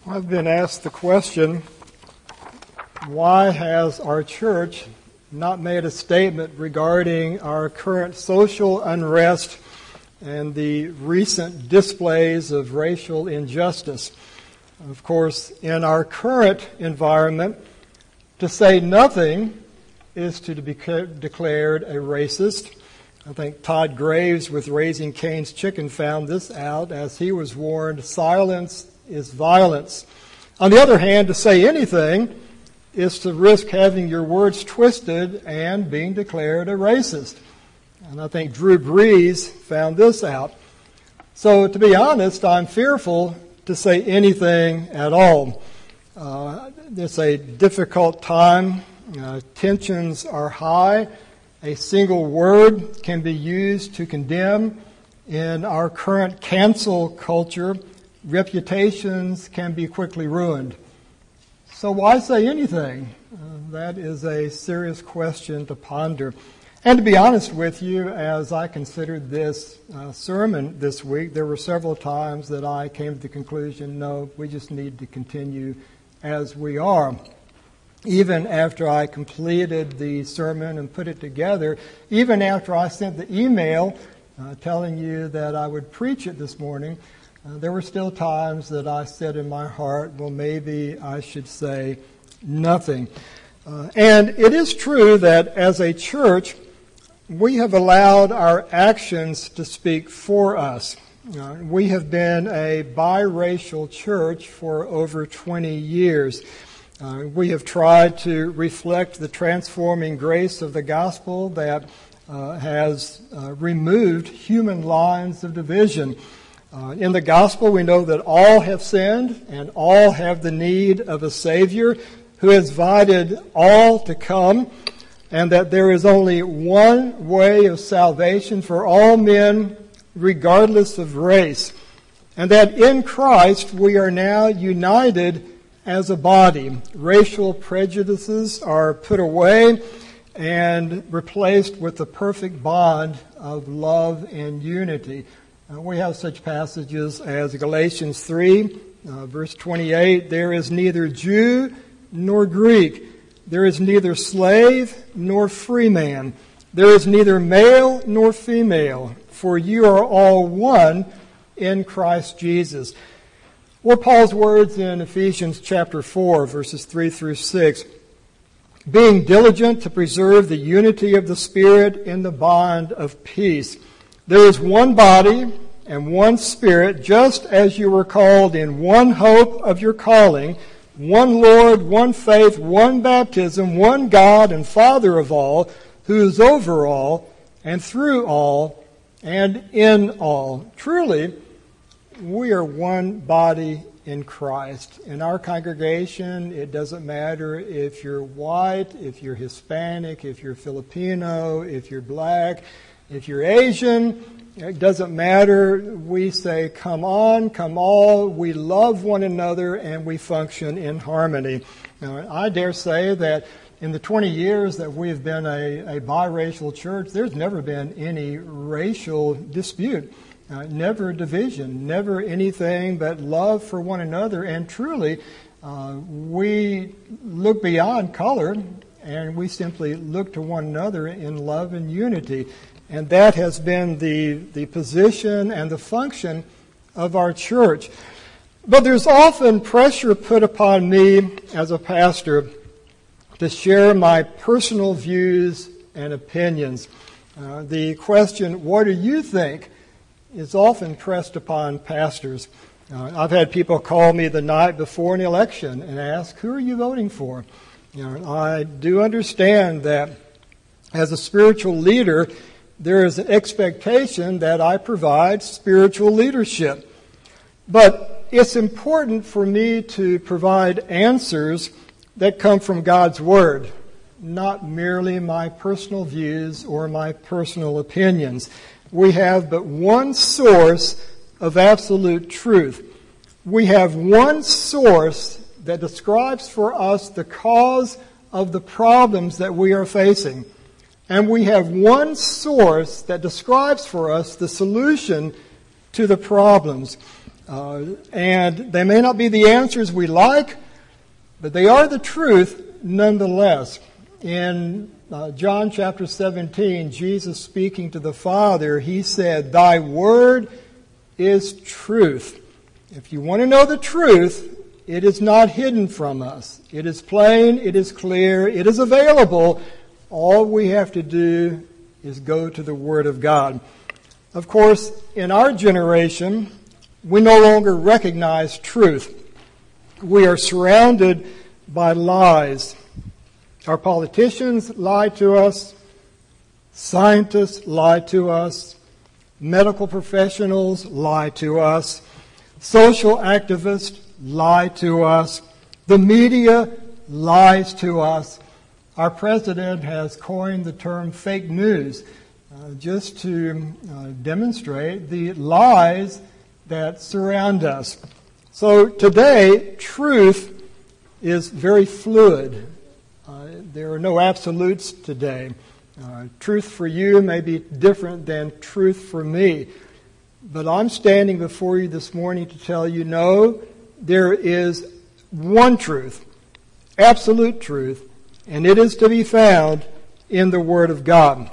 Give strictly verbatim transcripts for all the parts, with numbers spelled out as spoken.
I've been asked the question, why has our church not made a statement regarding our current social unrest and the recent displays of racial injustice? Of course, in our current environment, to say nothing is to be declared a racist. I think Todd Graves with Raising Cane's Chicken found this out as he was warned, silence is violence. On the other hand, to say anything is to risk having your words twisted and being declared a racist. And I think Drew Brees found this out. So to be honest, I'm fearful to say anything at all. Uh, it's a difficult time. Uh, tensions are high. A single word can be used to condemn. In our current cancel culture, reputations can be quickly ruined. So why say anything? Uh, that is a serious question to ponder. And to be honest with you, as I considered this uh, sermon this week, there were several times that I came to the conclusion, no, we just need to continue as we are. Even after I completed the sermon and put it together, even after I sent the email uh, telling you that I would preach it this morning, uh, there were still times that I said in my heart, well, maybe I should say nothing. Uh, and it is true that as a church, we have allowed our actions to speak for us. Uh, we have been a biracial church for over twenty years. Uh, we have tried to reflect the transforming grace of the gospel that uh, has uh, removed human lines of division. Uh, in the gospel, we know that all have sinned and all have the need of a Savior who has invited all to come, and that there is only one way of salvation for all men, regardless of race, and that in Christ we are now united as a body. Racial prejudices are put away and replaced with the perfect bond of love and unity. Uh, we have such passages as Galatians three, uh, verse twenty-eight, there is neither Jew nor Greek, there is neither slave nor free man, there is neither male nor female, for you are all one in Christ Jesus. Or Paul's words in Ephesians chapter four, verses three through six. Being diligent to preserve the unity of the Spirit in the bond of peace. There is one body and one Spirit, just as you were called in one hope of your calling, one Lord, one faith, one baptism, one God and Father of all, who is over all and through all and in all. Truly, we are one body in Christ. In our congregation, it doesn't matter if you're white, if you're Hispanic, if you're Filipino, if you're black, if you're Asian. It doesn't matter. We say, come on, come all. We love one another and we function in harmony. Now, I dare say that in the twenty years that we've been a, a biracial church, there's never been any racial dispute. Uh, never division, never anything but love for one another. And truly, uh, we look beyond color and we simply look to one another in love and unity. And that has been the, the position and the function of our church. But there's often pressure put upon me as a pastor to share my personal views and opinions. Uh, the question, what do you think, is often pressed upon pastors. Uh, I've had people call me the night before an election and ask, who are you voting for? You know, I do understand that as a spiritual leader, there is an expectation that I provide spiritual leadership. But it's important for me to provide answers that come from God's Word, not merely my personal views or my personal opinions. We have but one source of absolute truth. We have one source that describes for us the cause of the problems that we are facing. And we have one source that describes for us the solution to the problems. Uh, and they may not be the answers we like, but they are the truth nonetheless. In uh, John chapter seventeen, Jesus speaking to the Father, he said, "Thy word is truth." If you want to know the truth, it is not hidden from us. It is plain, it is clear, it is available. All we have to do is go to the Word of God. Of course, in our generation, we no longer recognize truth. We are surrounded by lies. Our politicians lie to us. Scientists lie to us. Medical professionals lie to us. Social activists lie to us. The media lies to us. Our president has coined the term fake news uh, just to uh, demonstrate the lies that surround us. So today, truth is very fluid. Uh, there are no absolutes today. Uh, truth for you may be different than truth for me. But I'm standing before you this morning to tell you, no, there is one truth, absolute truth, and it is to be found in the Word of God.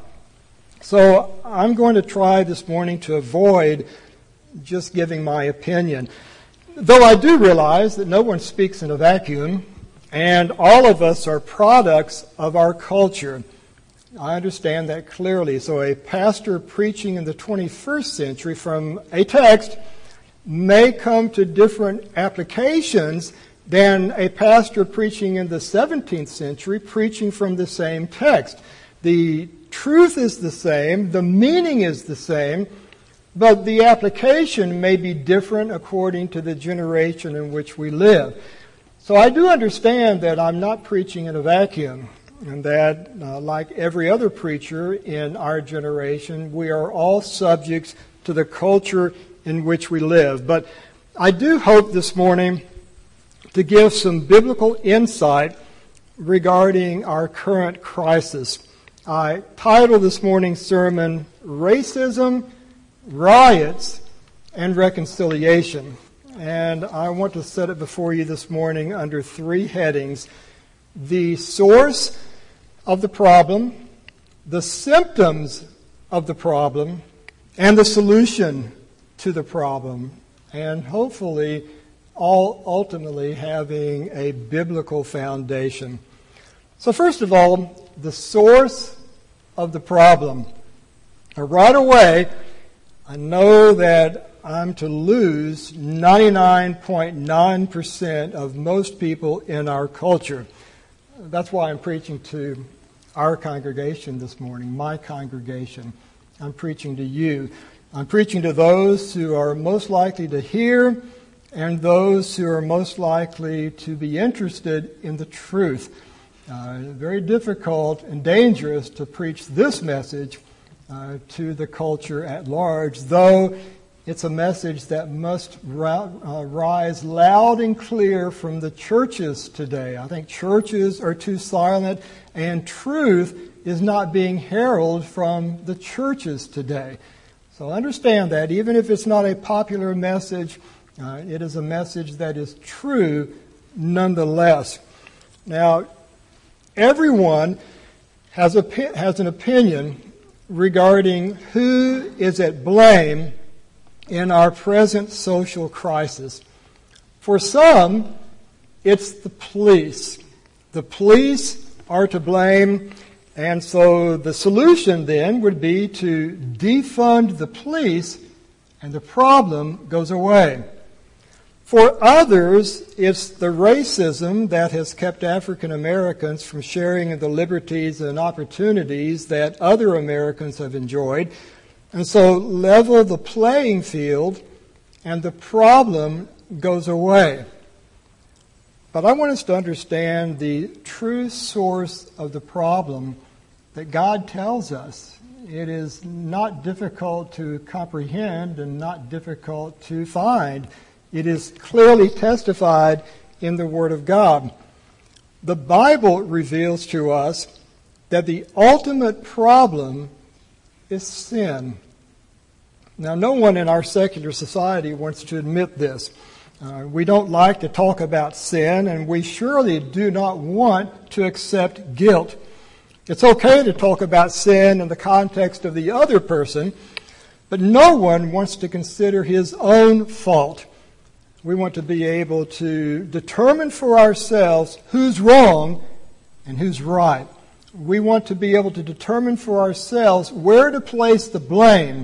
So I'm going to try this morning to avoid just giving my opinion. Though I do realize that no one speaks in a vacuum, and all of us are products of our culture. I understand that clearly. So a pastor preaching in the twenty-first century from a text may come to different applications than a pastor preaching in the seventeenth century preaching from the same text. The truth is the same, the meaning is the same, but the application may be different according to the generation in which we live. So I do understand that I'm not preaching in a vacuum, and that, uh, like every other preacher in our generation, we are all subjects to the culture in which we live. But I do hope this morning to give some biblical insight regarding our current crisis. I titled this morning's sermon, Racism, Riots, and Reconciliation. And I want to set it before you this morning under three headings: the source of the problem, the symptoms of the problem, and the solution to the problem, and hopefully all ultimately having a biblical foundation. So first of all, the source of the problem. Now, right away, I know that I'm to lose ninety-nine point nine percent of most people in our culture. That's why I'm preaching to our congregation this morning, my congregation. I'm preaching to you. I'm preaching to those who are most likely to hear and those who are most likely to be interested in the truth. Uh, very difficult and dangerous to preach this message uh, to the culture at large, though it's a message that must ra- uh, rise loud and clear from the churches today. I think churches are too silent, and truth is not being heralded from the churches today. So understand that, even if it's not a popular message, uh, it is a message that is true nonetheless. Now, everyone has a has an opinion regarding who is at blame in our present social crisis. For some, it's the police. The police are to blame, and so the solution then would be to defund the police, and the problem goes away. For others, it's the racism that has kept African Americans from sharing in the liberties and opportunities that other Americans have enjoyed. And so level the playing field and the problem goes away. But I want us to understand the true source of the problem that God tells us. It is not difficult to comprehend and not difficult to find. It is clearly testified in the Word of God. The Bible reveals to us that the ultimate problem is sin. Now, no one in our secular society wants to admit this. Uh, we don't like to talk about sin, and we surely do not want to accept guilt. It's okay to talk about sin in the context of the other person, but no one wants to consider his own fault. We want to be able to determine for ourselves who's wrong and who's right. We want to be able to determine for ourselves where to place the blame,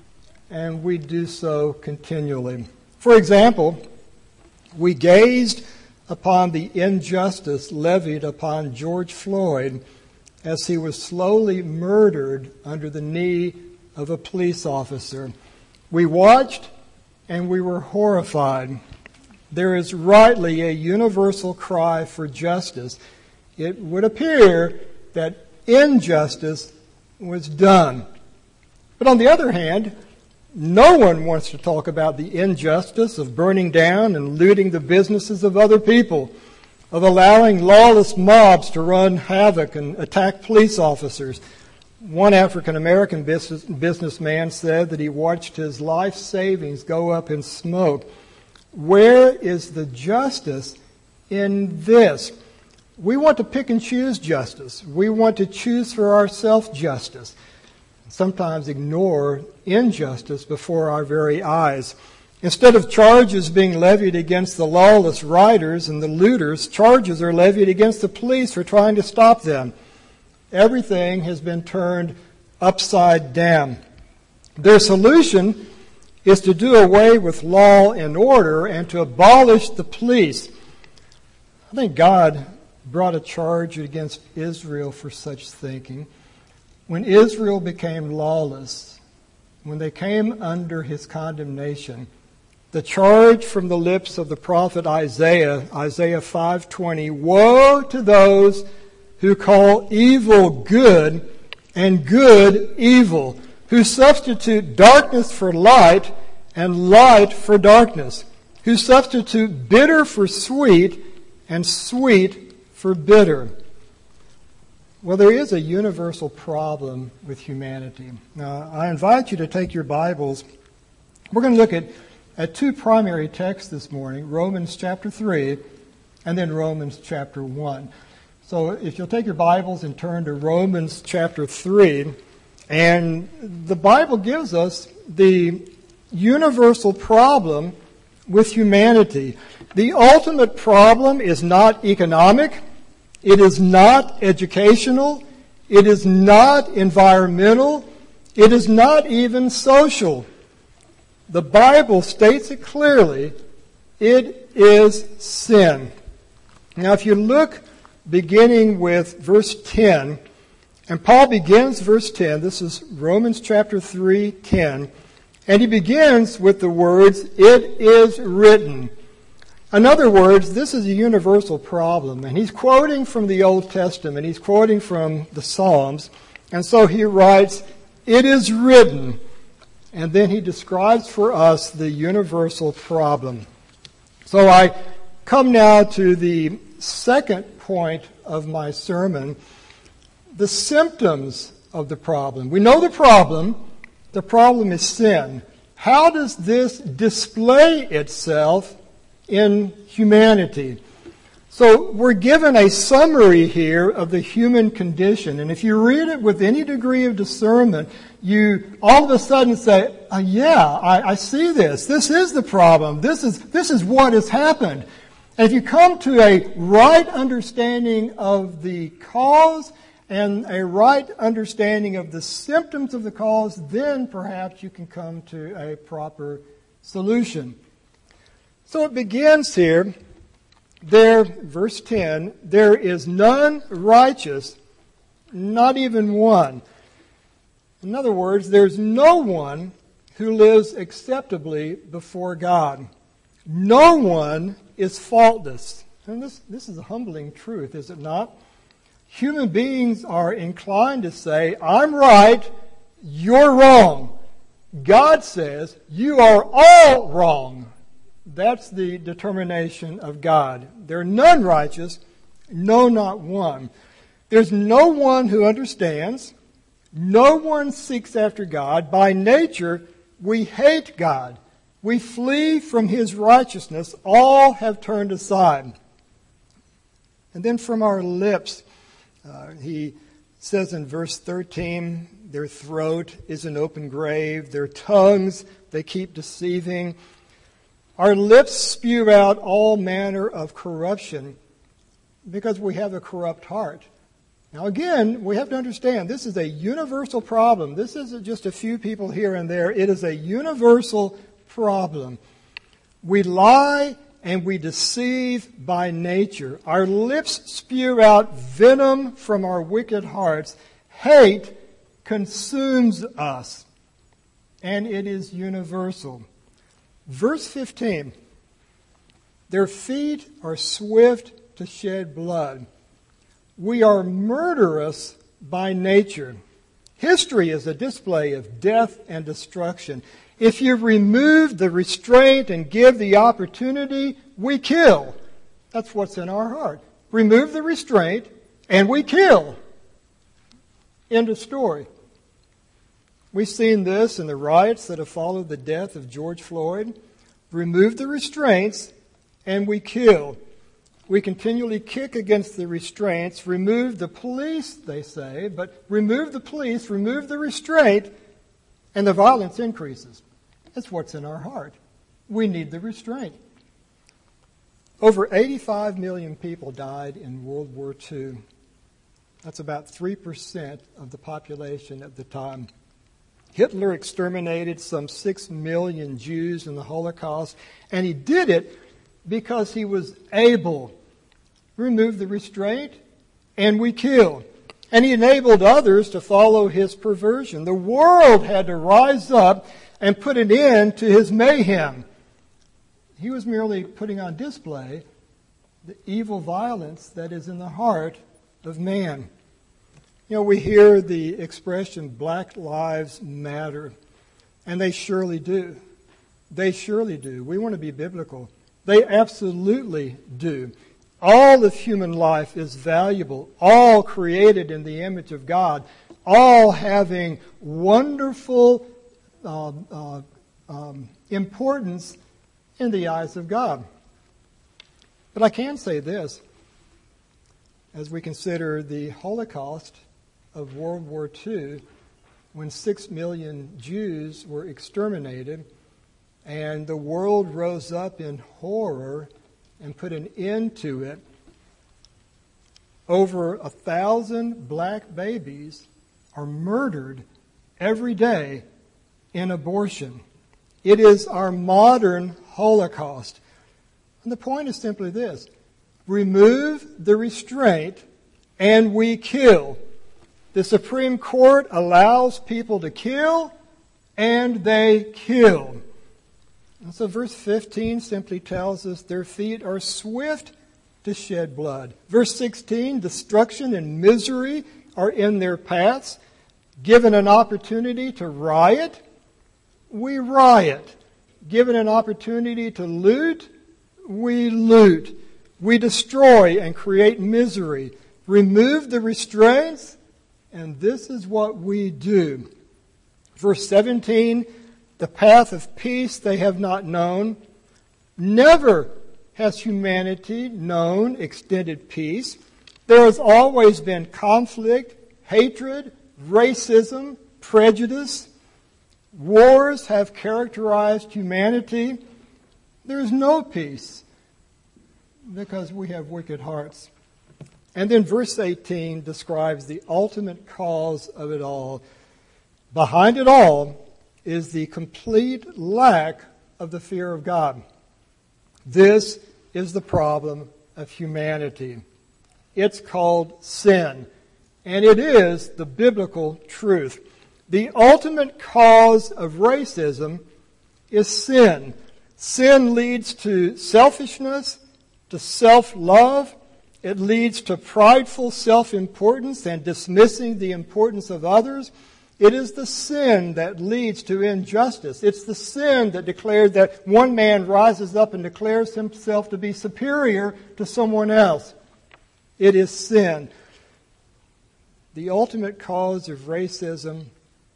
and we do so continually. For example, we gazed upon the injustice levied upon George Floyd as he was slowly murdered under the knee of a police officer. We watched and we were horrified. There is rightly a universal cry for justice. It would appear that injustice was done. But on the other hand, no one wants to talk about the injustice of burning down and looting the businesses of other people, of allowing lawless mobs to run havoc and attack police officers. One African-American business, businessman said that he watched his life savings go up in smoke. Where is the justice in this? We want to pick and choose justice. We want to choose for ourselves justice. Sometimes ignore injustice before our very eyes. Instead of charges being levied against the lawless rioters and the looters, charges are levied against the police for trying to stop them. Everything has been turned upside down. Their solution is to do away with law and order and to abolish the police. I think God brought a charge against Israel for such thinking. When Israel became lawless, when they came under his condemnation, the charge from the lips of the prophet Isaiah, Isaiah five twenty, woe to those who call evil good and good evil, who substitute darkness for light and light for darkness, who substitute bitter for sweet and sweet for bitter. Well, there is a universal problem with humanity. Now, I invite you to take your Bibles. We're going to look at, at two primary texts this morning, Romans chapter three and then Romans chapter one. So if you'll take your Bibles and turn to Romans chapter three, and the Bible gives us the universal problem with humanity. The ultimate problem is not economic. It is not educational. It is not environmental. It is not even social. The Bible states it clearly. It is sin. Now, if you look beginning with verse ten, and Paul begins verse ten, this is Romans chapter three, ten, and he begins with the words, "It is written." In other words, this is a universal problem. And he's quoting from the Old Testament. He's quoting from the Psalms. And so he writes, "It is written." And then he describes for us the universal problem. So I come now to the second point of my sermon, the symptoms of the problem. We know the problem. The problem is sin. How does this display itself in humanity? So we're given a summary here of the human condition. And if you read it with any degree of discernment, you all of a sudden say, oh, yeah, I, I see this. This is the problem. This is, this is what has happened. And if you come to a right understanding of the cause and a right understanding of the symptoms of the cause, then perhaps you can come to a proper solution. So it begins here, there, verse ten, there is none righteous, not even one. In other words, there's no one who lives acceptably before God. No one is faultless. And this, this is a humbling truth, is it not? Human beings are inclined to say, I'm right, you're wrong. God says, you are all wrong. That's the determination of God. There are none righteous, no, not one. There's no one who understands. No one seeks after God. By nature, We hate God. We flee from His righteousness. All have turned aside. And then from our lips, uh, he says in verse thirteen, their throat is an open grave. Their tongues, they keep deceiving. Our lips spew out all manner of corruption because we have a corrupt heart. Now again, we have to understand this is a universal problem. This isn't just a few people here and there. It is a universal problem. We lie and we deceive by nature. Our lips spew out venom from our wicked hearts. Hate consumes us, and it is universal. Verse fifteen, their feet are swift to shed blood. We are murderous by nature. History is a display of death and destruction. If you remove the restraint and give the opportunity, we kill. That's what's in our heart. Remove the restraint and we kill. End of story. We've seen this in the riots that have followed the death of George Floyd. Remove the restraints and we kill. We continually kick against the restraints. Remove the police, they say, but remove the police, remove the restraint, and the violence increases. That's what's in our heart. We need the restraint. Over eighty-five million people died in World War Two. That's about three percent of the population at the time. Hitler exterminated some six million Jews in the Holocaust, and he did it because he was able. Remove the restraint, and we kill. And he enabled others to follow his perversion. The world had to rise up and put an end to his mayhem. He was merely putting on display the evil violence that is in the heart of man. You know, we hear the expression, Black Lives Matter, and they surely do. They surely do. We want to be biblical. They absolutely do. All of human life is valuable, all created in the image of God, all having wonderful uh, uh, um, importance in the eyes of God. But I can say this, as we consider the Holocaust of World War Two, when six million Jews were exterminated, and the world rose up in horror and put an end to it. Over a thousand black babies are murdered every day in abortion. It is our modern Holocaust. And the point is simply this. Remove the restraint and we kill. The Supreme Court allows people to kill and they kill. And so verse fifteen simply tells us their feet are swift to shed blood. Verse sixteen, destruction and misery are in their paths. Given an opportunity to riot, we riot. Given an opportunity to loot, we loot. We destroy and create misery. Remove the restraints, and this is what we do. Verse seventeen, the path of peace they have not known. Never has humanity known extended peace. There has always been conflict, hatred, racism, prejudice. Wars have characterized humanity. There is no peace because we have wicked hearts. And then verse eighteen describes the ultimate cause of it all. Behind it all is the complete lack of the fear of God. This is the problem of humanity. It's called sin, and it is the biblical truth. The ultimate cause of racism is sin. Sin leads to selfishness, to self-love. It leads to prideful self-importance and dismissing the importance of others. It is the sin that leads to injustice. It's the sin that declares that one man rises up and declares himself to be superior to someone else. It is sin. The ultimate cause of racism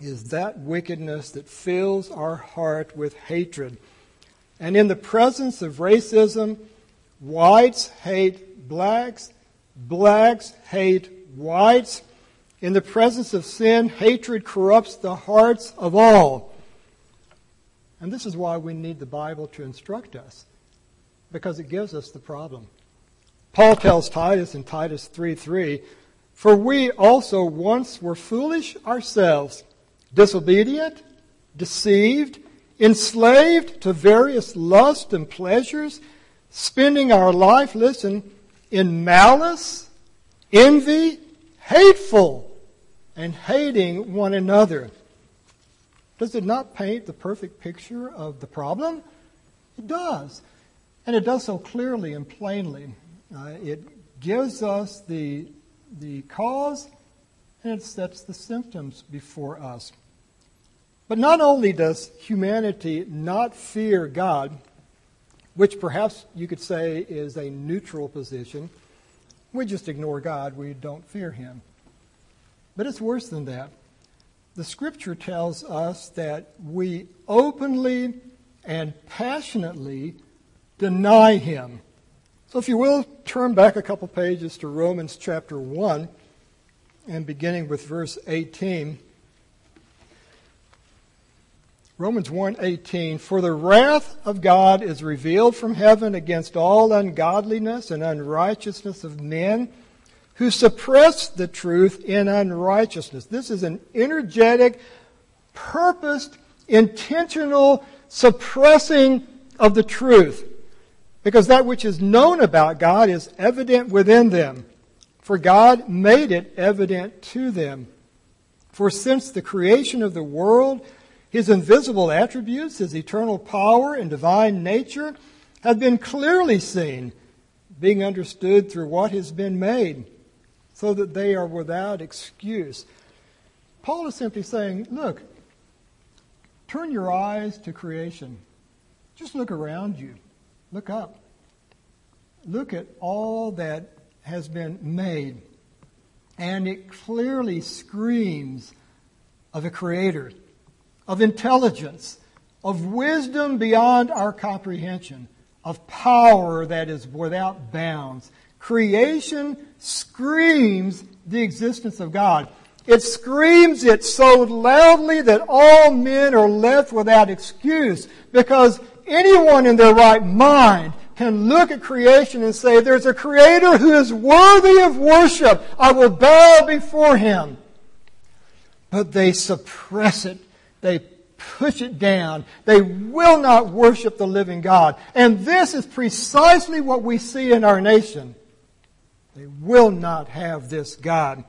is that wickedness that fills our heart with hatred. And in the presence of racism, whites hate blacks, blacks hate whites. In the presence of sin, hatred corrupts the hearts of all. And this is why we need the Bible to instruct us, because it gives us the problem. Paul tells Titus in Titus three three, "For we also once were foolish ourselves, disobedient, deceived, enslaved to various lusts and pleasures, spending our life, listen, in malice, envy, hateful, and hating one another." Does it not paint the perfect picture of the problem? It does. And it does so clearly and plainly. Uh, it gives us the, the cause, and it sets the symptoms before us. But not only does humanity not fear God, which perhaps you could say is a neutral position, we just ignore God, we don't fear Him. But it's worse than that. The Scripture tells us that we openly and passionately deny Him. So if you will, turn back a couple pages to Romans chapter one, and beginning with verse eighteen. Romans one eighteen, "For the wrath of God is revealed from heaven against all ungodliness and unrighteousness of men, who suppress the truth in unrighteousness." This is an energetic, purposed, intentional suppressing of the truth, because that which is known about God is evident within them, for God made it evident to them. "For since the creation of the world, His invisible attributes, His eternal power and divine nature, have been clearly seen, being understood through what has been made, so that they are without excuse." Paul is simply saying, look, turn your eyes to creation. Just look around you. Look up. Look at all that has been made. And it clearly screams of a creator, of intelligence, of wisdom beyond our comprehension, of power that is without bounds. Creation screams the existence of God. It screams it so loudly that all men are left without excuse, because anyone in their right mind can look at creation and say, there's a Creator who is worthy of worship. I will bow before Him. But they suppress it. They push it down. They will not worship the living God. And this is precisely what we see in our nation. They will not have this God.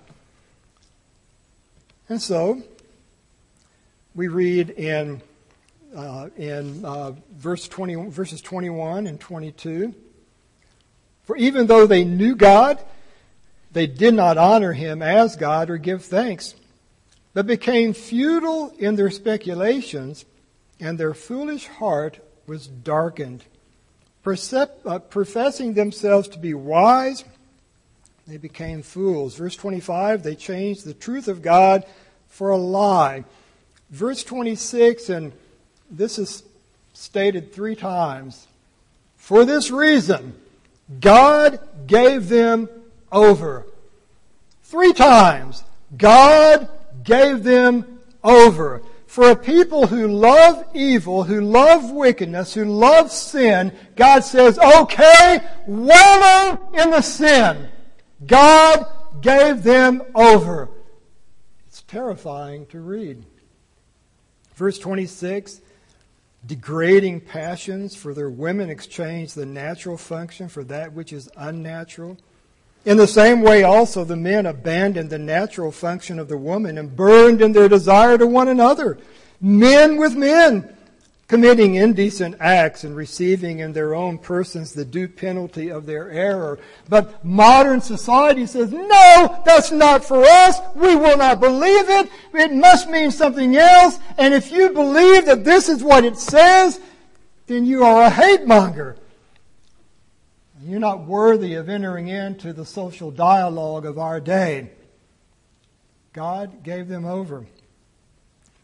And so, we read in uh, in uh, verse twenty, verses twenty-one and twenty-two, "For even though they knew God, they did not honor Him as God or give thanks, but became futile in their speculations, and their foolish heart was darkened. Percep- uh, professing themselves to be wise, they became fools." Verse twenty-five, "They changed the truth of God for a lie." Verse twenty-six, and this is stated three times. "For this reason, God gave them over." Three times, God gave them over. For a people who love evil, who love wickedness, who love sin, God says, okay, wallow in the sin. God gave them over. It's terrifying to read. Verse twenty-six, "Degrading passions for their women exchange the natural function for that which is unnatural. In the same way also the men abandoned the natural function of the woman and burned in their desire to one another, men with men, committing indecent acts and receiving in their own persons the due penalty of their error." But modern society says, no, that's not for us. We will not believe it. It must mean something else. And if you believe that this is what it says, then you are a hate monger. You're not worthy of entering into the social dialogue of our day. God gave them over.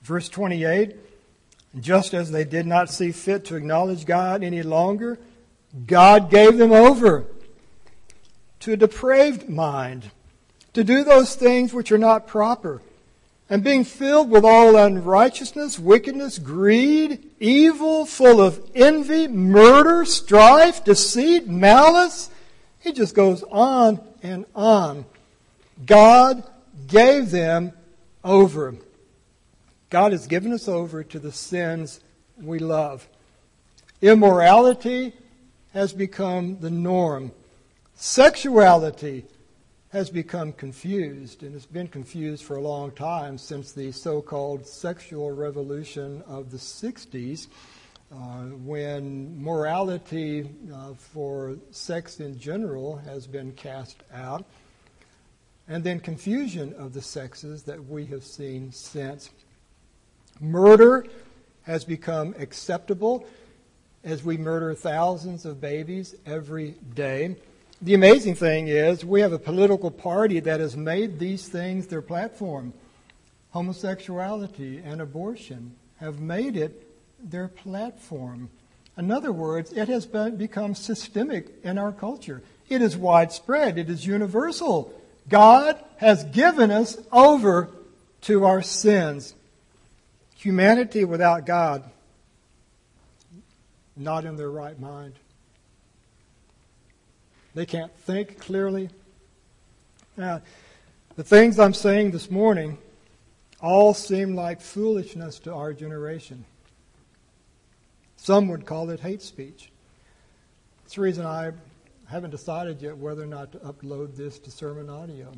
Verse twenty-eight, just as they did not see fit to acknowledge God any longer, God gave them over to a depraved mind, to do those things which are not proper, and being filled with all unrighteousness, wickedness, greed, evil, full of envy, murder, strife, deceit, malice. He just goes on and on. God gave them over. God has given us over to the sins we love. Immorality has become the norm. Sexuality has become confused, and it's been confused for a long time since the so-called sexual revolution of the sixties, uh, when morality uh, for sex in general has been cast out, and then confusion of the sexes that we have seen since. Murder has become acceptable as we murder thousands of babies every day. The amazing thing is we have a political party that has made these things their platform. Homosexuality and abortion have made it their platform. In other words, it has been, become systemic in our culture. It is widespread. It is universal. God has given us over to our sins. Humanity without God, not in their right mind. They can't think clearly. Now, the things I'm saying this morning all seem like foolishness to our generation. Some would call it hate speech. That's the reason I haven't decided yet whether or not to upload this to sermon audio.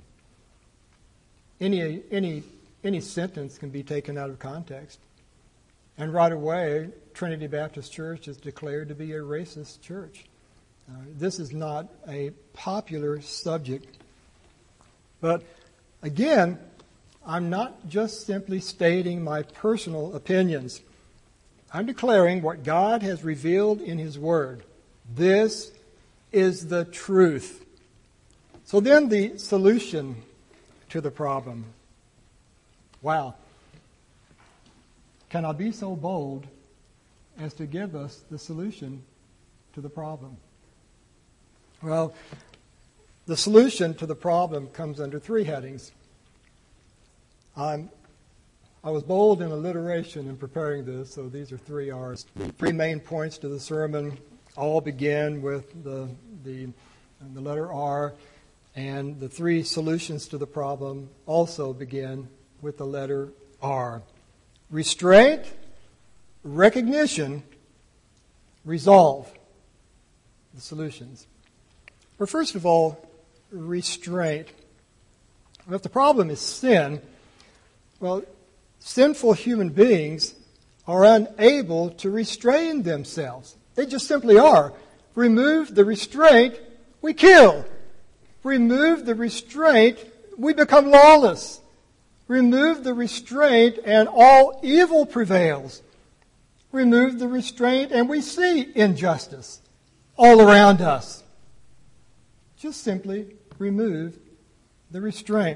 Any, any, any sentence can be taken out of context. And right away, Trinity Baptist Church is declared to be a racist church. Uh, this is not a popular subject. But again, I'm not just simply stating my personal opinions. I'm declaring what God has revealed in His Word. This is the truth. So then the solution to the problem. Wow. Can I be so bold as to give us the solution to the problem? Well, the solution to the problem comes under three headings. I'm, I was bold in alliteration in preparing this, so these are three R's. The three main points to the sermon all begin with the, the, the letter R, and the three solutions to the problem also begin with the letter R. Restraint, recognition, resolve. The solutions. Well, first of all, restraint. Well, if the problem is sin, well, sinful human beings are unable to restrain themselves. They just simply are. Remove the restraint, we kill. Remove the restraint, we become lawless. Remove the restraint, and all evil prevails. Remove the restraint, and we see injustice all around us. Just simply remove the restraint.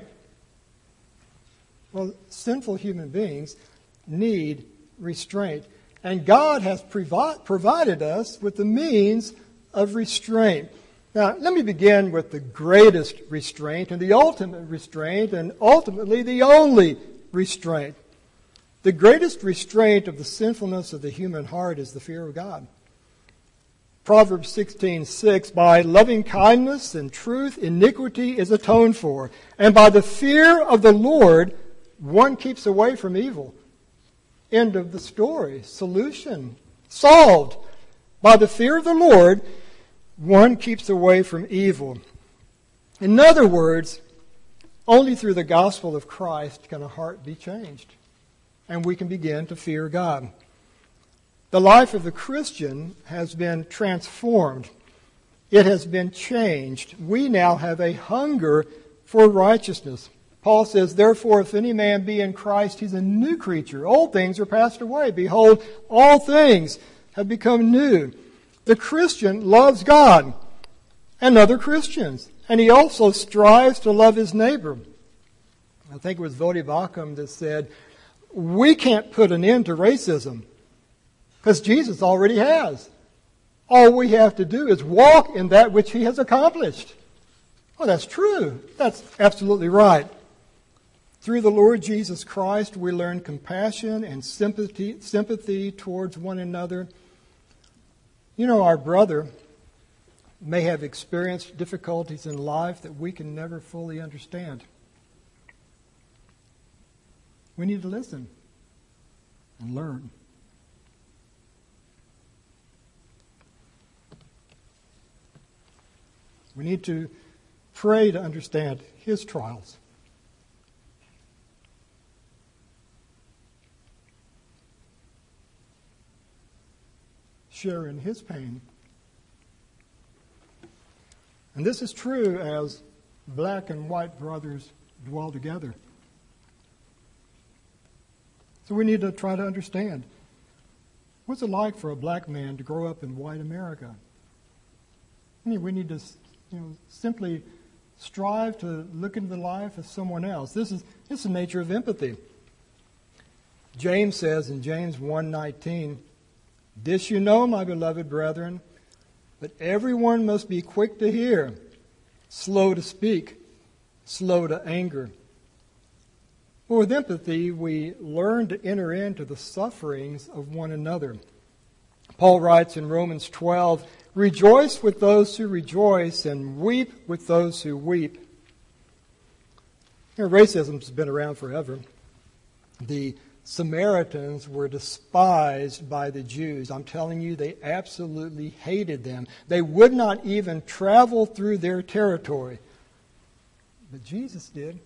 Well, sinful human beings need restraint. And God has provi- provided us with the means of restraint. Now, let me begin with the greatest restraint and the ultimate restraint and ultimately the only restraint. The greatest restraint of the sinfulness of the human heart is the fear of God. Proverbs sixteen six, by loving kindness and truth, iniquity is atoned for. And by the fear of the Lord, one keeps away from evil. End of the story. Solution. Solved. By the fear of the Lord, one keeps away from evil. In other words, only through the gospel of Christ can a heart be changed. And we can begin to fear God. The life of the Christian has been transformed. It has been changed. We now have a hunger for righteousness. Paul says, therefore, if any man be in Christ, he's a new creature. Old things are passed away. Behold, all things have become new. The Christian loves God and other Christians, and he also strives to love his neighbor. I think it was Vodi Bakum that said, we can't put an end to racism because Jesus already has. All we have to do is walk in that which he has accomplished. Oh, that's true. That's absolutely right. Through the Lord Jesus Christ, we learn compassion and sympathy, sympathy towards one another. You know, our brother may have experienced difficulties in life that we can never fully understand. We need to listen and learn. We need to pray to understand his trials. Share in his pain. And this is true as black and white brothers dwell together. So we need to try to understand, what's it like for a black man to grow up in white America? I mean, we need to, you know, simply strive to look into the life of someone else. This is, this is the nature of empathy. James says in James one nineteen, "This you know, my beloved brethren, but everyone must be quick to hear, slow to speak, slow to anger." Well, with empathy, we learn to enter into the sufferings of one another. Paul writes in Romans twelve, "Rejoice with those who rejoice and weep with those who weep." You know, racism's been around forever. The Samaritans were despised by the Jews. I'm telling you, they absolutely hated them. They would not even travel through their territory. But Jesus did.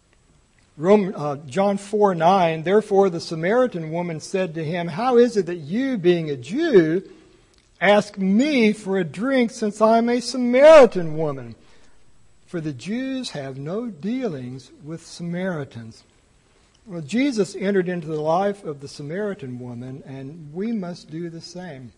Rome, uh, John four nine, "Therefore the Samaritan woman said to him, 'How is it that you, being a Jew, ask me for a drink, since I am a Samaritan woman?' For the Jews have no dealings with Samaritans." Well, Jesus entered into the life of the Samaritan woman, and we must do the same.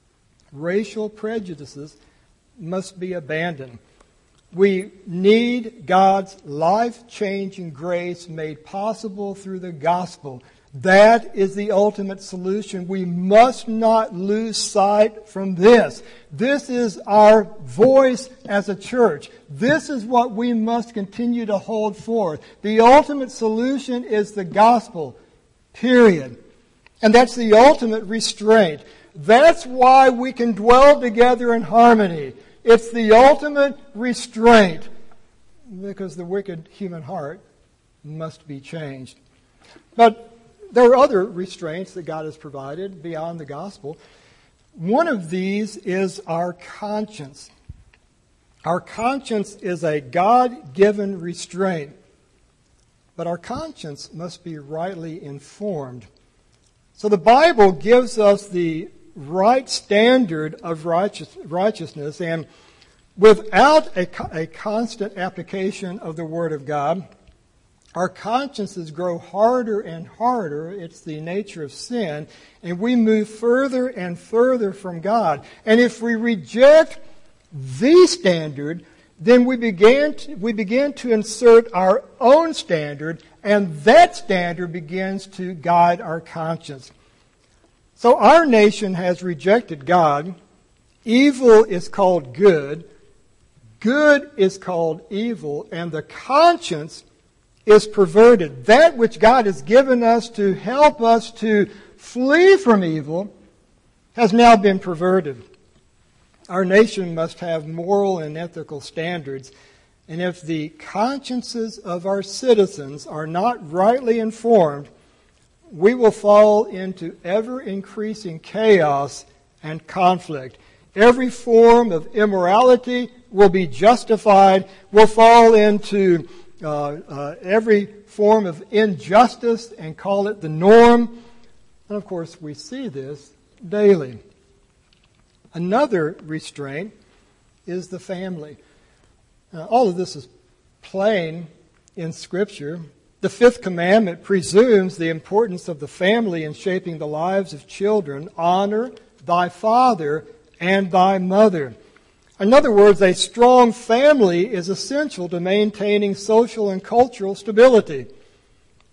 Racial prejudices must be abandoned. We need God's life-changing grace made possible through the gospel. That is the ultimate solution. We must not lose sight from this. This is our voice as a church. This is what we must continue to hold forth. The ultimate solution is the gospel, period. And that's the ultimate restraint. That's why we can dwell together in harmony. It's the ultimate restraint, because the wicked human heart must be changed. But there are other restraints that God has provided beyond the gospel. One of these is our conscience. Our conscience is a God-given restraint, but our conscience must be rightly informed. So the Bible gives us the right standard of righteous, righteousness, and without a, a constant application of the Word of God, our consciences grow harder and harder. It's the nature of sin, and we move further and further from God. And if we reject the standard, then we begin to, we begin to insert our own standard, and that standard begins to guide our conscience. So our nation has rejected God. Evil is called good. Good is called evil. And the conscience is perverted. That which God has given us to help us to flee from evil has now been perverted. Our nation must have moral and ethical standards. And if the consciences of our citizens are not rightly informed, we will fall into ever-increasing chaos and conflict. Every form of immorality will be justified. We'll fall into uh, uh, every form of injustice and call it the norm. And of course, we see this daily. Another restraint is the family. Now, all of this is plain in Scripture. The fifth commandment presumes the importance of the family in shaping the lives of children. Honor thy father and thy mother. In other words, a strong family is essential to maintaining social and cultural stability.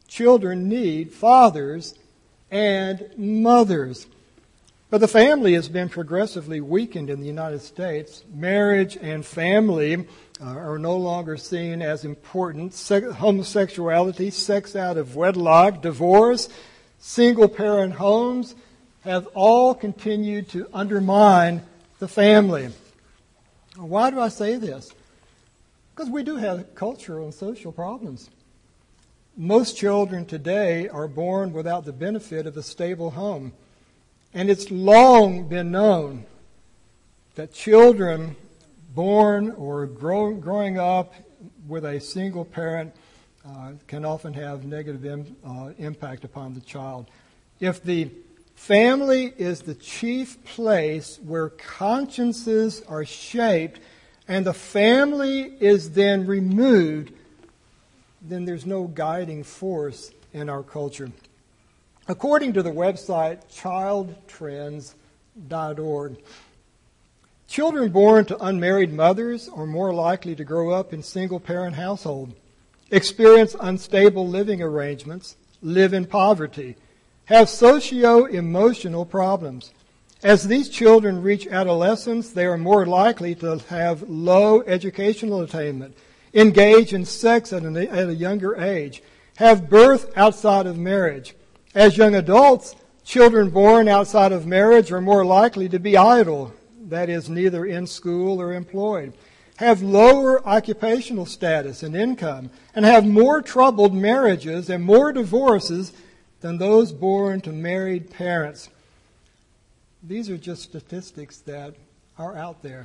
children need fathers and mothers. But the family has been progressively weakened in the United States. Marriage and family uh, are no longer seen as important. Se- homosexuality, sex out of wedlock, divorce, single-parent homes have all continued to undermine the family. Why do I say this? Because we do have cultural and social problems. Most children today are born without the benefit of a stable home. And it's long been known that children born or grow, growing up with a single parent uh, can often have negative im, uh, impact upon the child. If the family is the chief place where consciences are shaped and the family is then removed, then there's no guiding force in our culture. According to the website child trends dot org, children born to unmarried mothers are more likely to grow up in single-parent households, experience unstable living arrangements, live in poverty, have socio-emotional problems. As these children reach adolescence, they are more likely to have low educational attainment, engage in sex at a, at a younger age, have birth outside of marriage. As young adults, children born outside of marriage are more likely to be idle, that is, neither in school or employed, have lower occupational status and income, and have more troubled marriages and more divorces than those born to married parents. These are just statistics that are out there.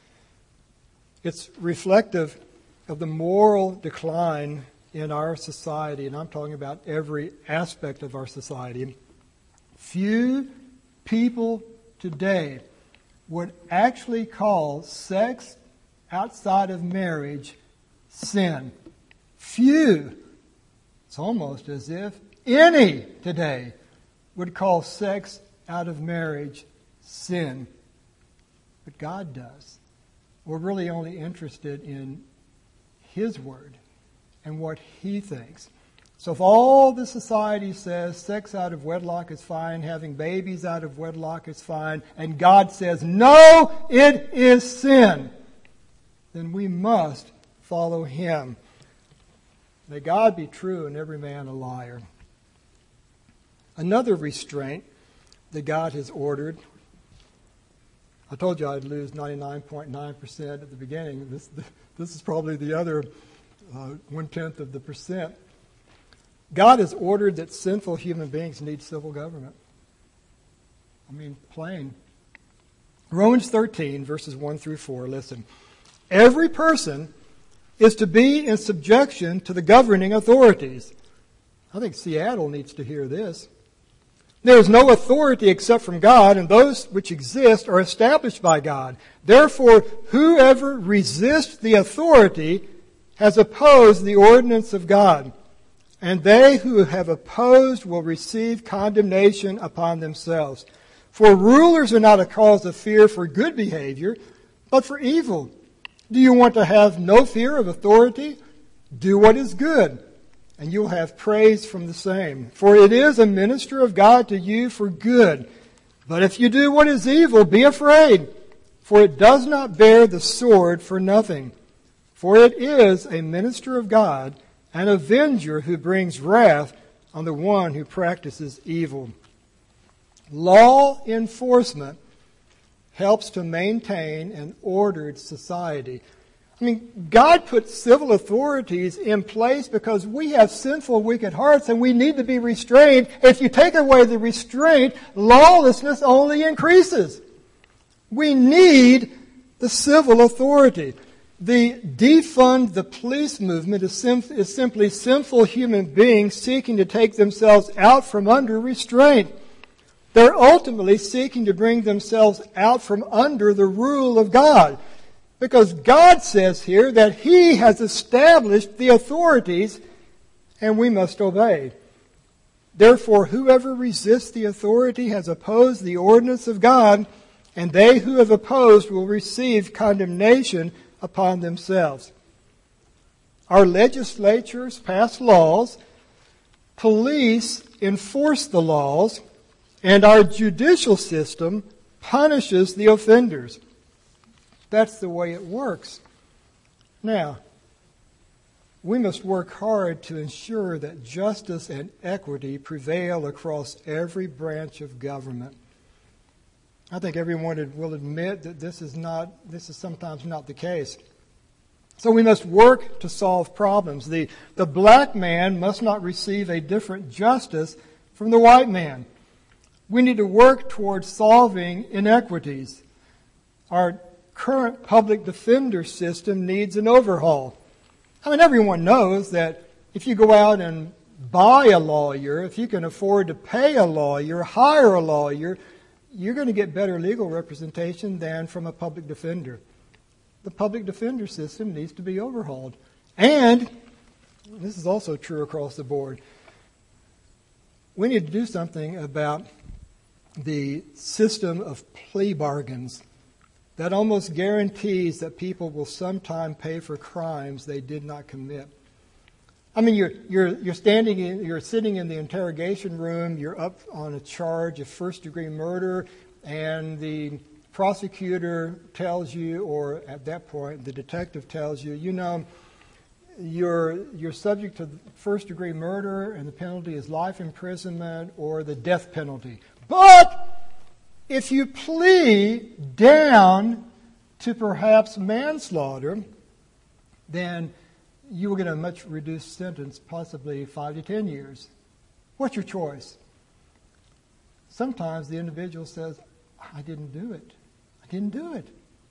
It's reflective of the moral decline in our society, and I'm talking about every aspect of our society. Few people today would actually call sex outside of marriage sin. Few. It's almost as if any today would call sex out of marriage sin. But God does. We're really only interested in His Word and what He thinks. So if all the society says sex out of wedlock is fine, having babies out of wedlock is fine, and God says, no, it is sin, then we must follow Him. May God be true and every man a liar. Another restraint that God has ordered, I told you I'd lose ninety-nine point nine percent at the beginning. This, this is probably the other Uh, one-tenth of the percent. God has ordered that sinful human beings need civil government. I mean, plain. Romans thirteen, verses one through four, listen. Every person is to be in subjection to the governing authorities. I think Seattle needs to hear this. There is no authority except from God, and those which exist are established by God. Therefore, whoever resists the authority has opposed the ordinance of God, and they who have opposed will receive condemnation upon themselves. For rulers are not a cause of fear for good behavior, but for evil. Do you want to have no fear of authority? Do what is good, and you'll have praise from the same. For it is a minister of God to you for good. But if you do what is evil, be afraid, for it does not bear the sword for nothing. For it is a minister of God, an avenger who brings wrath on the one who practices evil. Law enforcement helps to maintain an ordered society. I mean, God put civil authorities in place because we have sinful, wicked hearts and we need to be restrained. If you take away the restraint, lawlessness only increases. We need the civil authority. The defund the police movement is, sim- is simply sinful human beings seeking to take themselves out from under restraint. They're ultimately seeking to bring themselves out from under the rule of God. Because God says here that He has established the authorities and we must obey. Therefore, whoever resists the authority has opposed the ordinance of God, and they who have opposed will receive condemnation upon themselves. Our legislatures pass laws police enforce the laws, and our judicial system punishes the offenders. That's the way it works. Now, we must work hard to ensure that justice and equity prevail across every branch of government. I think everyone will admit that this is not, this is sometimes not the case. So we must work to solve problems. The, the black man must not receive a different justice from the white man. We need to work towards solving inequities. Our current public defender system needs an overhaul. I mean, everyone knows that if you go out and buy a lawyer, if you can afford to pay a lawyer, hire a lawyer, you're going to get better legal representation than from a public defender. The public defender system needs to be overhauled. And this is also true across the board. We need to do something about the system of plea bargains that almost guarantees that people will sometime pay for crimes they did not commit. I mean, you're you're you're standing in, you're sitting in the interrogation room, you're up on a charge of first-degree murder, and the prosecutor tells you, or at that point, the detective tells you, you know, you're you're subject to first-degree murder, and the penalty is life imprisonment or the death penalty. But if you plead down to perhaps manslaughter, then you will get a much reduced sentence, possibly five to ten years. What's your choice? Sometimes the individual says, I didn't do it. I didn't do it.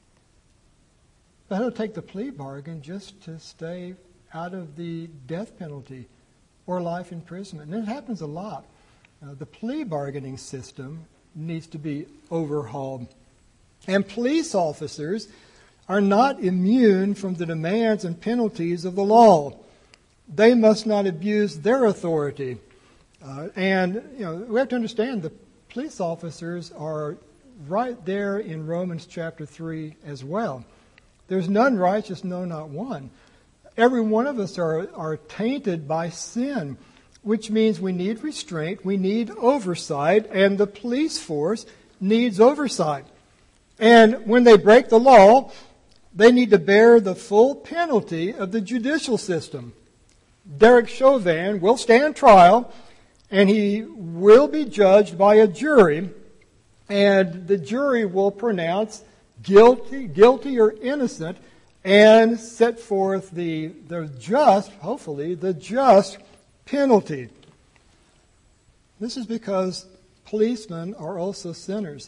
But he'll take the plea bargain just to stay out of the death penalty or life imprisonment. And it happens a lot. Uh, the plea bargaining system needs to be overhauled. And police officers are not immune from the demands and penalties of the law. They must not abuse their authority. Uh, and, you know, we have to understand the police officers are right there in Romans chapter three as well. There's none righteous, no, not one. Every one of us are, are tainted by sin, which means we need restraint, we need oversight, and the police force needs oversight. And when they break the law, they need to bear the full penalty of the judicial system. Derek Chauvin will stand trial, and he will be judged by a jury, and the jury will pronounce guilty, guilty or innocent, and set forth the, the just, hopefully, the just penalty. This is because policemen are also sinners.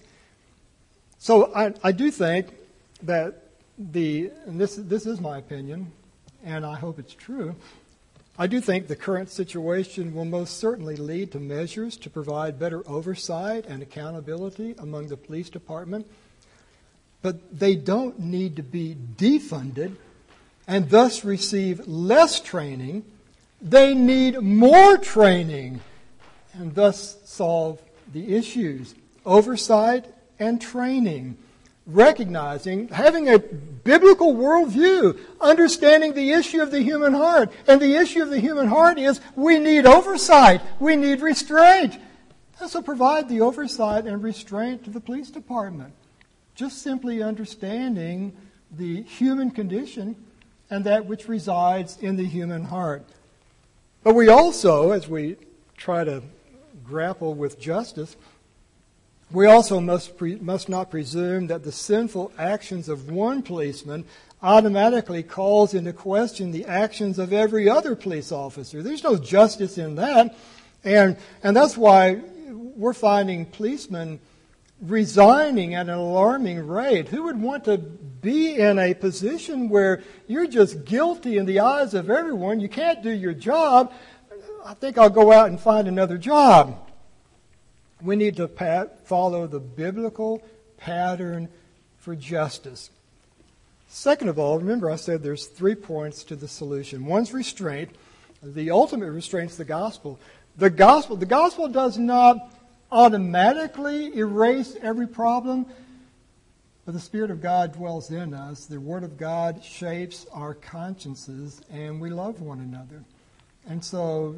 So I, I do think that the, and this, this is my opinion, and I hope it's true, I do think the current situation will most certainly lead to measures to provide better oversight and accountability among the police department, but they don't need to be defunded and thus receive less training. They need more training and thus solve the issues. Oversight and training. Recognizing, having a biblical worldview, understanding the issue of the human heart. And the issue of the human heart is we need oversight. We need restraint. So provide the oversight and restraint to the police department. Just simply understanding the human condition and that which resides in the human heart. But we also, as we try to grapple with justice, we also must pre- must not presume that the sinful actions of one policeman automatically calls into question the actions of every other police officer. There's no justice in that. And, and that's why we're finding policemen resigning at an alarming rate. Who would want to be in a position where you're just guilty in the eyes of everyone? You can't do your job. I think I'll go out and find another job. We need to pat, follow the biblical pattern for justice. Second of all, remember I said there's three points to the solution. One's restraint. The ultimate restraint's the gospel. The gospel, the gospel does not automatically erase every problem, but the Spirit of God dwells in us. The Word of God shapes our consciences, and we love one another. And so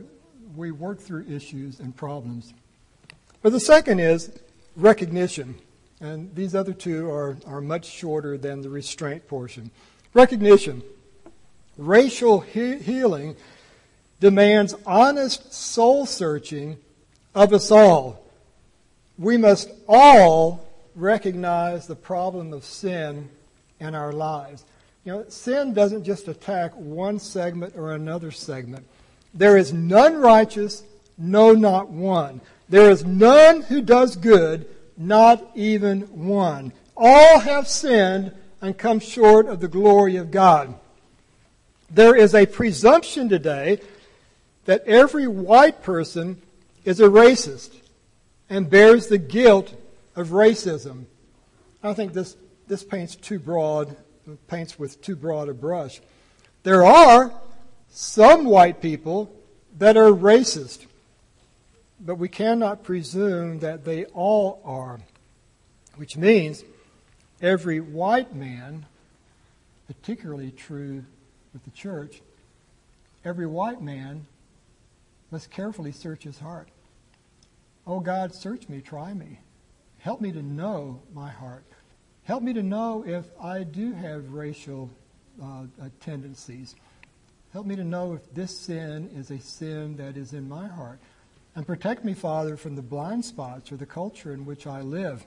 we work through issues and problems. But the second is recognition. And these other two are, are much shorter than the restraint portion. Recognition. Racial he- healing demands honest soul searching of us all. We must all recognize the problem of sin in our lives. You know, sin doesn't just attack one segment or another segment. There is none righteous, no, not one. There is none who does good, not even one. All have sinned and come short of the glory of God. There is a presumption today that every white person is a racist and bears the guilt of racism. I think this, this paints too broad, paints with too broad a brush. There are some white people that are racist, but we cannot presume that they all are, which means every white man, particularly true with the church, every white man must carefully search his heart. Oh God, search me, try me. Help me to know my heart. Help me to know if I do have racial uh, tendencies. Help me to know if this sin is a sin that is in my heart. And protect me, Father, from the blind spots or the culture in which I live.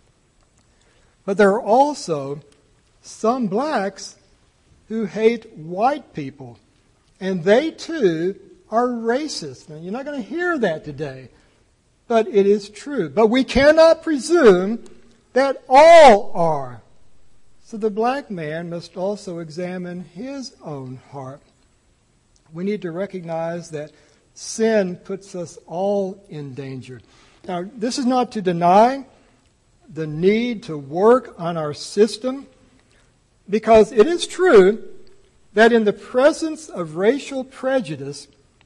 But there are also some blacks who hate white people. And they, too, are racist. Now, you're not going to hear that today. But it is true. But we cannot presume that all are. So the black man must also examine his own heart. We need to recognize that sin puts us all in danger. Now, this is not to deny the need to work on our system, because it is true that in the presence of racial prejudice,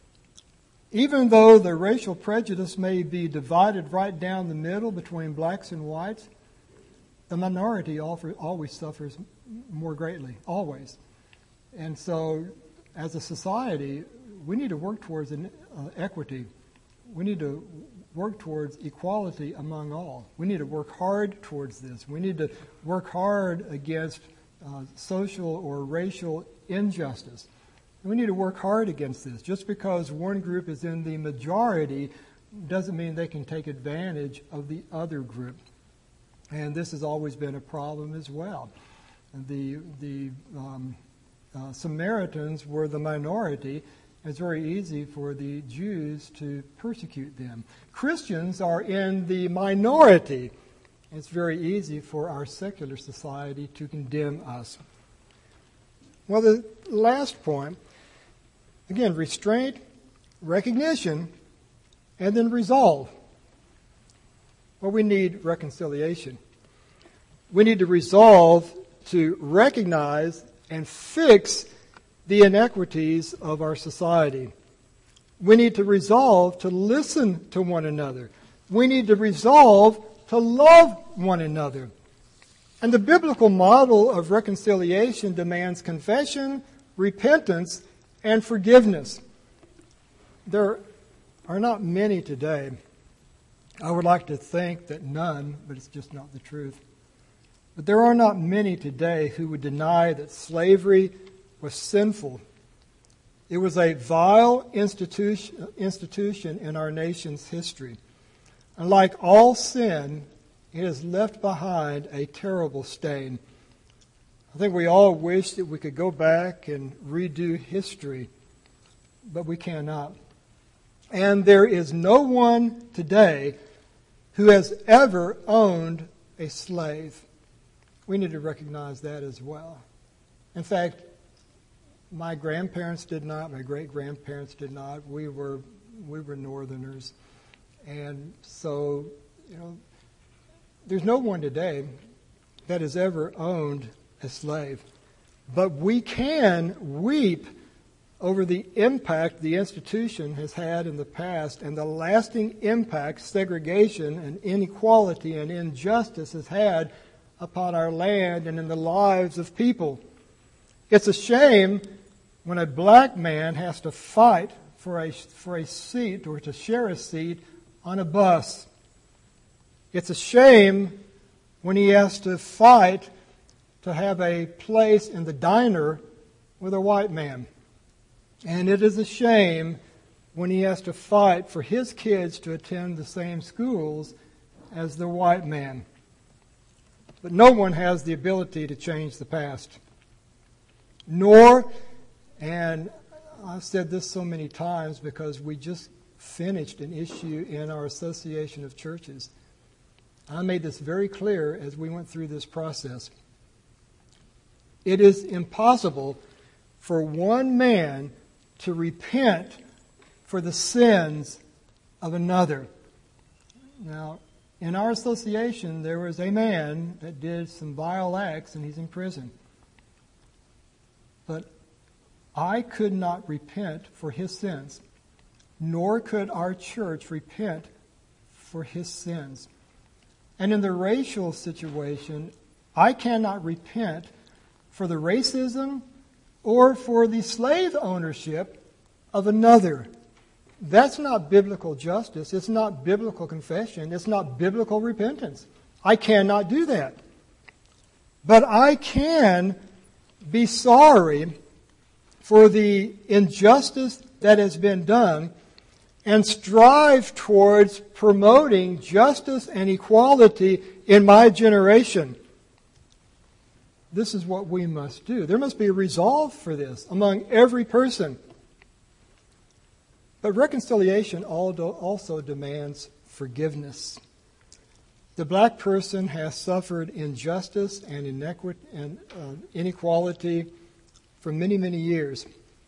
even though the racial prejudice may be divided right down the middle between blacks and whites, the minority always suffers more greatly, always. And so, as a society, we need to work towards an, uh, equity. We need to work towards equality among all. We need to work hard towards this. We need to work hard against uh, social or racial injustice. We need to work hard against this. Just because one group is in the majority doesn't mean they can take advantage of the other group. And this has always been a problem as well. The, the um, uh, Samaritans were the minority. It's very easy for the Jews to persecute them. Christians are in the minority. It's very easy for our secular society to condemn us. Well, the last point, again, restraint, recognition, and then resolve. Well, we need reconciliation. We need to resolve to recognize and fix the inequities of our society. We need to resolve to listen to one another. We need to resolve to love one another. And the biblical model of reconciliation demands confession, repentance, and forgiveness. There are not many today. I would like to think that none, but it's just not the truth. But there are not many today who would deny that slavery was sinful. It was a vile institution, institution in our nation's history. And like all sin, it has left behind a terrible stain. I think we all wish that we could go back and redo history, but we cannot. And there is no one today who has ever owned a slave. We need to recognize that as well. In fact, my grandparents did not, my great-grandparents did not. We were we were Northerners. And so, you know, there's no one today that has ever owned a slave. But we can weep over the impact the institution has had in the past and the lasting impact segregation and inequality and injustice has had upon our land and in the lives of people. It's a shame when a black man has to fight for a, for a seat or to share a seat on a bus. It's a shame when he has to fight to have a place in the diner with a white man. And it is a shame when he has to fight for his kids to attend the same schools as the white man. But no one has the ability to change the past. Nor, and I've said this so many times because we just finished an issue in our Association of Churches. I made this very clear as we went through this process. It is impossible for one man to repent for the sins of another. Now, in our association, there was a man that did some vile acts, and he's in prison. But I could not repent for his sins, nor could our church repent for his sins. And in the racial situation, I cannot repent for the racism or for the slave ownership of another. That's not biblical justice. It's not biblical confession. It's not biblical repentance. I cannot do that. But I can be sorry for the injustice that has been done and strive towards promoting justice and equality in my generation. This is what we must do. There must be a resolve for this among every person. But reconciliation also demands forgiveness. The black person has suffered injustice and inequity and uh, inequality for many, many years.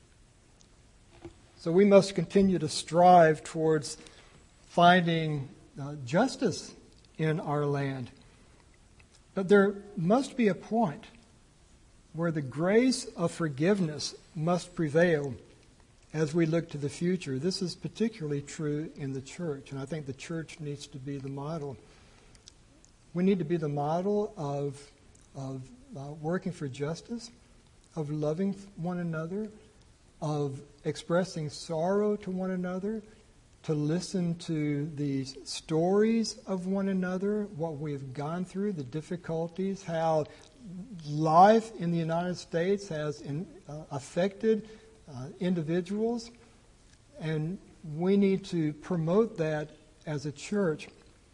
So we must continue to strive towards finding uh, justice in our land. But there must be a point where the grace of forgiveness must prevail as we look to the future. This is particularly true in the church, and I think the church needs to be the model. We need to be the model of, of uh, working for justice, of loving one another, of expressing sorrow to one another, to listen to the stories of one another, what we've gone through, the difficulties, how life in the United States has in, uh, affected uh, individuals. And we need to promote that as a church.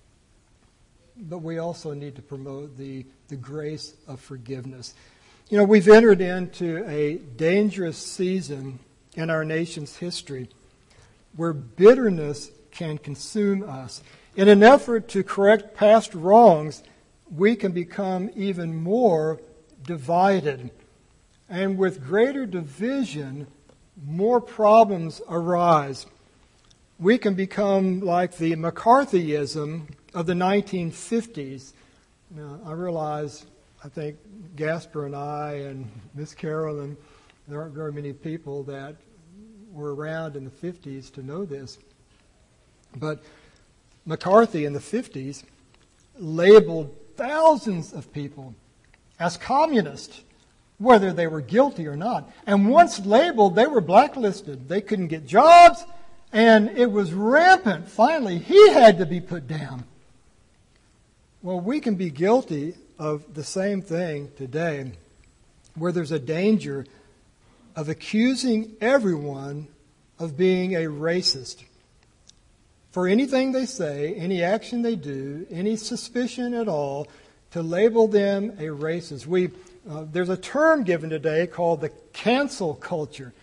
But we also need to promote the, the grace of forgiveness. You know, we've entered into a dangerous season in our nation's history where bitterness can consume us. In an effort to correct past wrongs, we can become even more divided. And with greater division, more problems arise. We can become like the McCarthyism of the nineteen fifties. Now, I realize, I think Gasper and I and Miss Carolyn, there aren't very many people that were around in the fifties to know this. But McCarthy in the fifties labeled thousands of people as communists, whether they were guilty or not. And once labeled, they were blacklisted. They couldn't get jobs, and it was rampant. Finally, he had to be put down. Well, we can be guilty of the same thing today, where there's a danger of accusing everyone of being a racist. For anything they say, any action they do, any suspicion at all, to label them a racist. We, uh, there's a term given today called the cancel culture.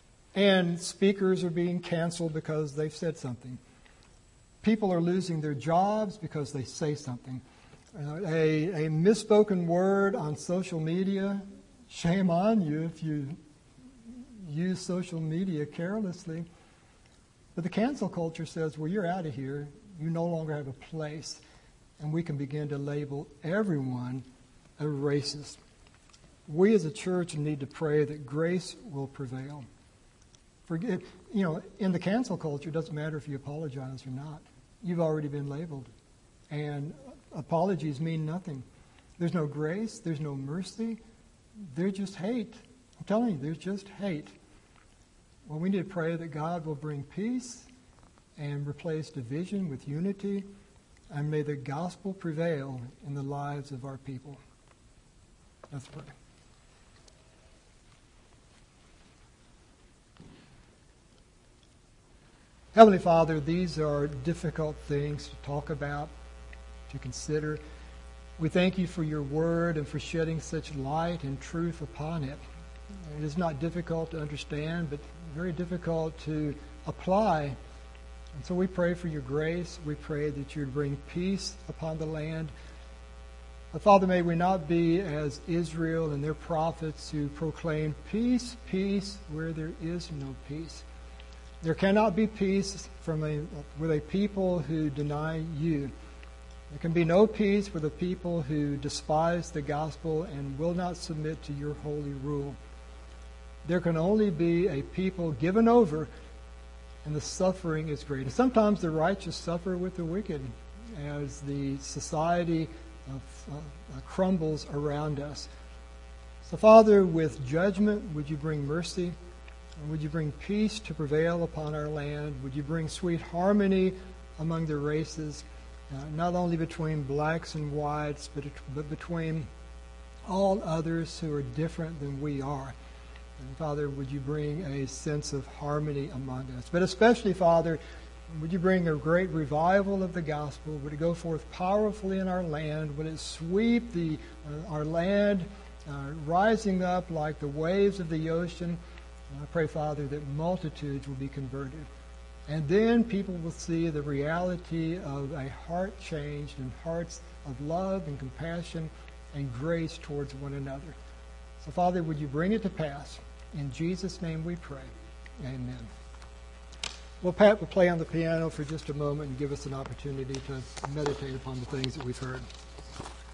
And speakers are being canceled because they've said something. People are losing their jobs because they say something. Uh, a, a misspoken word on social media, shame on you if you use social media carelessly. But the cancel culture says, well, you're out of here. You no longer have a place. And we can begin to label everyone a racist. We as a church need to pray that grace will prevail. Forgive, you know, in the cancel culture, it doesn't matter if you apologize or not. You've already been labeled. And apologies mean nothing. There's no grace. There's no mercy. There's just hate. I'm telling you, there's just hate. Well, we need to pray that God will bring peace and replace division with unity, and may the gospel prevail in the lives of our people. Let's pray. Heavenly Father, these are difficult things to talk about, to consider. We thank you for your word and for shedding such light and truth upon it. It is not difficult to understand, but very difficult to apply. And so we pray for your grace. We pray that you would bring peace upon the land. But Father, may we not be as Israel and their prophets who proclaim peace, peace, where there is no peace. There cannot be peace from a, with a people who deny you. There can be no peace with a people who despise the gospel and will not submit to your holy rule. There can only be a people given over, and the suffering is great. And sometimes the righteous suffer with the wicked as the society of, uh, crumbles around us. So, Father, with judgment, would you bring mercy? And would you bring peace to prevail upon our land? Would you bring sweet harmony among the races, uh, not only between blacks and whites, but, but between all others who are different than we are? And Father, would you bring a sense of harmony among us? But especially, Father, would you bring a great revival of the gospel? Would it go forth powerfully in our land? Would it sweep the uh, our land, uh, rising up like the waves of the ocean? And I pray, Father, that multitudes will be converted. And then people will see the reality of a heart changed and hearts of love and compassion and grace towards one another. So, Father, would you bring it to pass? In Jesus' name we pray. Amen. Well, Pat will play on the piano for just a moment and give us an opportunity to meditate upon the things that we've heard.